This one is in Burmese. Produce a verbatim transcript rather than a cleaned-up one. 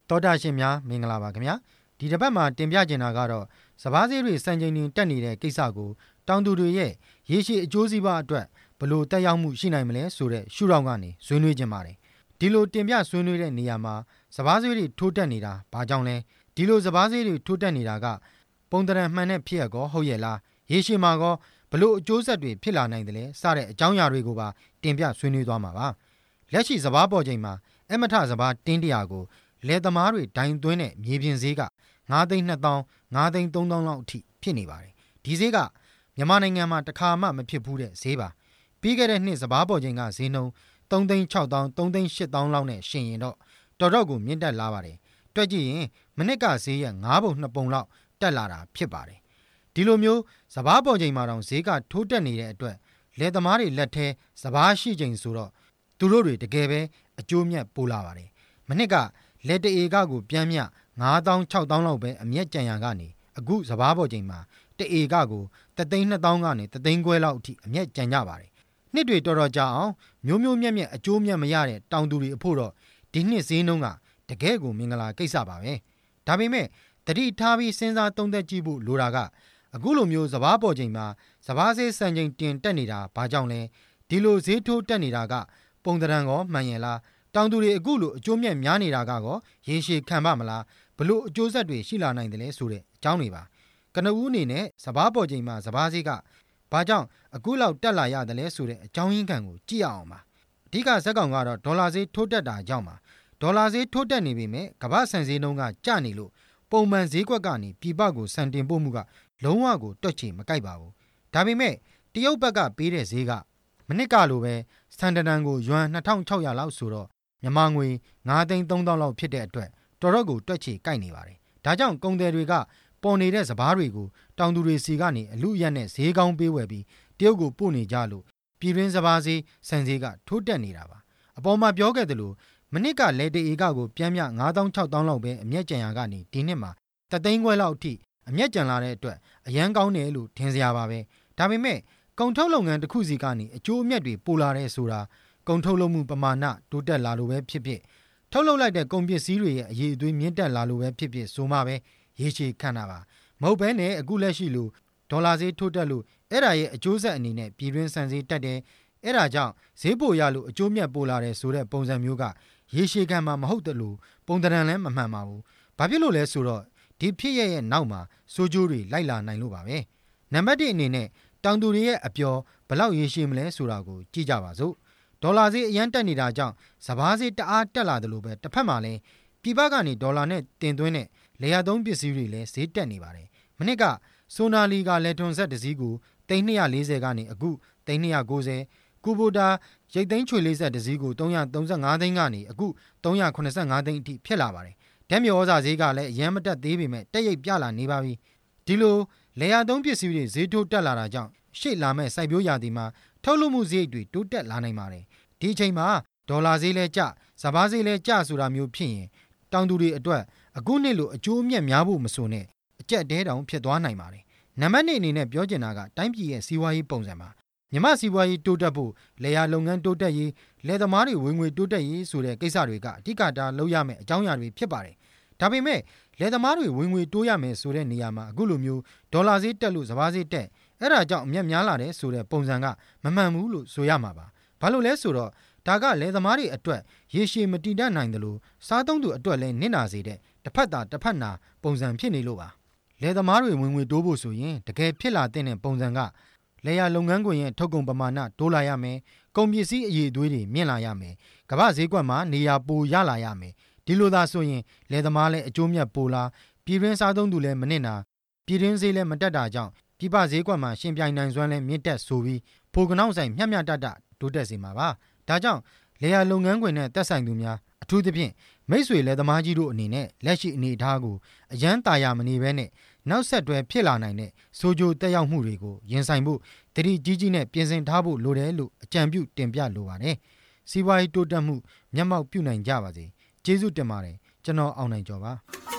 တောတာရှင်များမင်္ဂလာပါခင်ဗျာဒီတစ်ပတ်မှာတင်ပြချင်တာကတော့စပါးဈေးတွေစံချိန်တင်တက်နေတဲ့ကိစ္စကိုတောင်သူတွေရဲ့ရေရှည်အကျိုးစီးပွားအတွက်ဘယ်လိုတက်ရောက်မှုရှိနိုင်မလဲဆိုတဲ့ရှုထောင့်ကနေဆွေးနွေးခြင်းပါတယ်ဒီလိုတင်ပြဆွေးနွေးတဲ့နေရာမှာစပါးဈေးတွေထိုးတက်နေတာဘာကြောင့်လဲဒီလိုစပါးဈေးတွေထိုးတက်နေတာကပုံတရံမှန်တဲ့ဖြစ်ရကောဟုတ်ရဲ့လားရေရှည်မှာကောဘယ်လိုအကျိုးဆက်တွေဖြစ်လာနိုင်တယ်လဲစတဲ့အကြောင်းအရာတွေကိုပါတင်ပြဆွေးနွေးသွားမှာပါလက်ရှိစပါးပေါ်ချိန်မှာအမထစပါးတင်းတရာကိုလယ်သမားတွေဒိုင်သွင်းတဲ့မြေပြင်ဈေးကငါးသိန်းနှစ်သောင်းငါးသိန်းသုံးသောင်းလောက်အထိဖြစ်နေပါတယ်ဒီဈေးကမြန်မာနိုင်ငံမှာတစ်ခါမှမဖြစ်ဘူးတဲ့ဈေးပါပြီးခဲ့တဲ့နှစ်စပါးပေါ်ချိန်ကဈေးနှုန်းသုံးသိန်းခြောက်သောင်းသုံးသိန်းရှစ်သောင်းလောက်နဲ့ရှင်ရင်တော့တော်တော်ကိုမြင့်တက်လာပါတယ်တွက်ကြည့်ရင်မနစ်ကဈေးရဲ့ငါးပုံနှစ်ပုံလောက်တက်လာတာဖြစ်ပါတယ်ဒီလိုမျိုးစပါးပေါ်ချိန်မှာတောင်ဈေးကထိုးတက်နေတဲ့အတွက်လယ်သမားတွေလက်ထဲစပါးရှိချိန်ဆိုတော့သူတို့တွေတကယ်ပဲအကျိုးမြတ်ပိုးလာပါတယ်မနစ်ကလက်တအေကကိုပြန်မြငါးသောင်းခြောက်သောင်းလောက်ပဲအမျက်ကြံရကနေအခုစပါးပေါ်ချိန်မှာတအေကကိုတသိန်းနှစ်သောင်းကနေတသိန်းခွဲလောက်အထိအမျက်ကြံကြပါတယ်နှစ်တွေတော်တော်ကြာအောင်မျိုးမျိုးမြက်မြက်အကျိုးမြတ်မရတဲ့တောင်သူတွေအဖို့တော့ဒီနှစ်ဈေးနှုန်းကတကယ်ကိုမင်္ဂလာကိစ္စပါပဲဒါပေမဲ့တတိထားပြီးစဉ်းစားသုံးသပ်ကြည့်ဖို့လိုတာကအခုလိုမျိုးစပါးပေါ်ချိန်မှာစပါးဈေးစံချိန်တင်တက်နေတာဘာကြောင့်လဲဒီလိုဈေးထိုးတက်နေတာကပုံတရံကောမှန်ရင်လားတောင်သူတွေအခုလိုအကျိုးမြတ်များနေတာကောရေရှည်ခံပါမလားဘလို့အကျိုးဆက်တွေရှိလာနိုင်တယ်လဲဆိုတဲ့အကြောင်းတွေပါကနဦးအနေနဲ့စပါးပေါ်ချိန်မှာစပါးဈေးကဘာကြောင့်အခုလောက်တက်လာရတယ်လဲဆိုတဲ့အကြောင်းရင်းခံကိုကြည့်ရအောင်ပါအဓိကဇက်ကောင်ကတော့ဒေါ်လာဈေးထိုးတက်တာကြောင့်ပါဒေါ်လာဈေးထိုးတက်နေပေမဲ့ကမ္ဘာ့ဆန်ဈေးနှုန်းကကျနေလို့ပုံမှန်ဈေးကွက်ကနေပြည်ပကိုဆန်တင်ပို့မှုကလုံးဝကိုတွက်ချေမကိုက်ပါဘူးဒါပေမဲ့တရုတ်ဘက်ကပေးတဲ့ဈေးကမနစ်ကလိုပဲစံတန်ကိုယွမ်နှစ်ထောင်ခြောက်ရာလောက်ဆိုတော့မြန်မာငွေငါးသိန်းသုံးသောင်းလောက်ဖြစ်တဲ့အတွက်တော်တော်ကိုတွက်ချေကိုက်နေပါတယ်ဒါကြောင့်ကုန်သည်တွေကပေါ်နေတဲ့စပါးတွေကိုတောင်သူတွေစီကနေအလူအယက်နဲ့ဈေးကောင်းပေးဝယ်ပြီးတရုတ်ကိုပို့နေကြလို့ပြည်တွင်းစပါးဈေးဆန်ဈေးကထိုးတက်နေတာပါအပေါ်မှာပြောခဲ့သလိုမနစ်ကလက်တအေကကိုပြန်မြငါးသောင်းခြောက်သောင်းလောက်ပဲအမျက်ကြံရကနေဒီနှစ်မှာတသိန်းခွဲလောက်အထိအမျက်ကြံလာတဲ့အတွက်အရန်ကောင်းတယ်လို့ထင်စရာပါပဲဒါပေမဲ့ကုန်ထုတ်လုပ်ငန်းတစ်ခုစီကနေအကျိုးအမြတ်တွေပိုလာတဲ့ဆိုတာကုန်ထုတ်လုပ်မှုပမာဏတိုးတက်လာလို့ပဲဖြစ်ဖြစ်ထုတ်လုပ်လိုက်တဲ့ကုန်ပစ္စည်းတွေရဲ့အရေးအသွေးမြင့်တက်လာလို့ပဲဖြစ်ဖြစ်ဆိုမှပဲရေရှည်ခံတာပါမဟုတ်ဘဲနဲ့အခုလက်ရှိလိုဒေါ်လာဈေးထိုးတက်လို့အဲ့ဒါရဲ့အကျိုးဆက်အနေနဲ့ပြည်တွင်းဆန်ဈေးတက်တယ်အဲ့ဒါကြောင့်ဈေးပိုရလို့အကျိုးမြတ်ပိုလာတယ်ဆိုတဲ့ပုံစံမျိုးကရေရှည်ခံမှာမဟုတ်တယ်လို့ပုံတရံလည်းမမှန်ပါဘူးဘာဖြစ်လို့လဲဆိုတော့ဒီဖြစ်ရရဲ့နောက်မှာစိုးကျိုးတွေလိုက်လာနိုင်လို့ပါပဲနံပါတ်တစ်အနေနဲ့တောင်သူတွေရဲ့အပျော်ဘလောက်ရေရှည်မလဲဆိုတာကိုကြည့်ကြပါစို့ဒေါ်လာဈေးအရန်တက်နေတာကြောင့်စပါးဈေးတအားတက်လာတယ်လို့ပဲတစ်ဖက်မှာလည်းပြည်ပကနေဒေါ်လာနဲ့တင်သွင်းတဲ့လေယာသုံးပစ္စည်းတွေလည်းဈေးတက်နေပါတယ်မနစ်ကဆိုနာလီကလေထွန်ဆက်တစ်စီးကိုသိန်းနှစ်ရာလေးဆယ်ကနေအခုသိန်းနှစ်ရာကိုးဆယ်ကူဘိုတာရိတ်သိန်းချွေလေးဆက်တစ်စီးကိုသုံးရာသုံးဆယ့်ငါးသိန်းကနေအခုသုံးရာခုနှစ်ဆယ့်ငါးသိန်းအထိဖြစ်လာပါတယ်ဓာတ်မြေဩဇာဈေးကလည်းအရန်မတက်သေးပေမဲ့တက်ရိပ်ပြလာနေပါပြီဒီလိုလေယာသုံးပစ္စည်းတွေဈေးထိုးတက်လာတာကြောင့်ရှေ့လာမဲ့စိုက်ပျိုးရာသီမှာထုတ်လုပ်မှုဈေးတွေတိုးတက်လာနိုင်ပါတယ်ဒီအချိန်မှာဒေါ်လာဈေးလဲကျစပါးဈေးလဲကျဆိုတာမျိုးဖြစ်ရင်တောင်သူတွေအတွက်အခုနှစ်လိုအကျိုးအမြတ်များဖို့မဆိုနဲ့အကျက်တဲတောင်ဖြစ်သွားနိုင်ပါတယ်နံပါတ်နှစ်အနေနဲ့ပြောချင်တာကတိုင်းပြည်ရဲ့စီးပွားရေးပုံစံပါမြမစီးပွားရေးတိုးတက်ဖို့လေယာလုပ်ငန်းတိုးတက်ရေးလယ်သမားတွေဝင်ငွေတိုးတက်ရေးဆိုတဲ့ကိစ္စတွေကအဓိကတာလုပ်ရမယ့်အကြောင်းအရာတွေဖြစ်ပါတယ်ဒါပေမဲ့လယ်သမားတွေဝင်ငွေတိုးရမယ်ဆိုတဲ့နေရာမှာအခုလိုမျိုးဒေါ်လာဈေးတက်လို့စပါးဈေးတက်အဲ့ဒါကြောင့်အမြတ်များလာတယ်ဆိုတဲ့ပုံစံကမမှန်ဘူးလို့ဆိုရမှာပါဘာလို့လဲဆိုတော့ဒါကလယ်သမားတွေအတွက်ရေရှည်မတည်တတ်နိုင်တယ်လို့စားသုံးသူအတွက်လည်းနစ်နာစေတဲ့တစ်ဖက်သာတစ်ဖက်နာပုံစံဖြစ်နေလို့ပါလယ်သမားတွေဝင်ငွေတိုးဖို့ဆိုရင်တကယ်ဖြစ်လာတဲ့ပုံစံကလယ်ယာလုပ်ငန်းခွင်ရဲ့ထုတ်ကုန်ပမာဏတိုးလာရမယ်ကုန်ပစ္စည်းအရေးအသွေးတွေမြင့်လာရမယ်ကမ္ဘာဈေးကွက်မှာနေရာပိုရလာရမယ်ဒီလိုသာဆိုရင်လယ်သမားလည်းအကျိုးမြတ်ပိုလာပြည်တွင်းစားသုံးသူလည်းမနစ်နာပြည်တွင်းဈေးလည်းမတက်တာကြောင့်ပြည်ပဈေးကွက်မှာရှင်ပြိုင်နိုင်စွမ်းလည်းမြင့်တက်ဆိုပြီးဖိုကနောက်ဆိုင်မျှမျှတတတိုးတက်စေမှာပါဒါကြောင့်လေယာလုပ်ငန်းခွင်နဲ့သက်ဆိုင်သူများအထူးသဖြင့်မိတ်ဆွေလယ်သမားကြီးတို့အနေနဲ့လက်ရှိအနေအထားကိုအရန်တာယာမနေဘဲနဲ့နောက်ဆက်တွဲဖြစ်လာနိုင်တဲ့စိုးကျိုးတက်ရောက်မှုတွေကိုရင်ဆိုင်ဖို့တတိကြီးကြီးနဲ့ပြင်ဆင်ထားဖို့လိုတယ်လို့အကြံပြုတင်ပြလိုပါတယ်စီးပွားရေးတိုးတက်မှုမျက်မှောက်ပြုနိုင်ကြပါစေကျေးဇူးတင်ပါတယ်ကျွန်တော်အောင်နိုင်ကျော်ပါ